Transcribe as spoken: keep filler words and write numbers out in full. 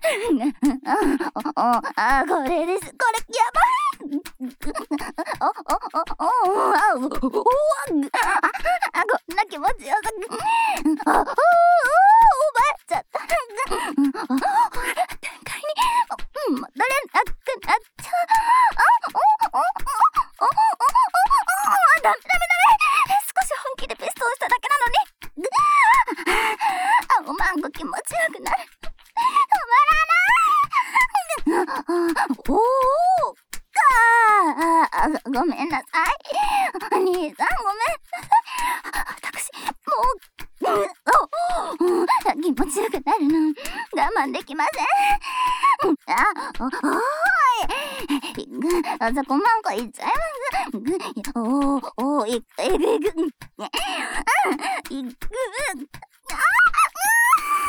ああ、これです。これやばい。おおおおあおおあこんな気持ちよさあおおおばあちゃった展開に戻れなくなっちゃう。あおおおおおおダメダメダメ。少し本気でペストをしただけなのにあおまんこ気持ちよくなる。止まらないおおかあごめんなさい兄さんごめん私もうお気持ちよくなるの我慢できません。あおおいあそこまんこいっちゃいますおおおいくいくいくいくあ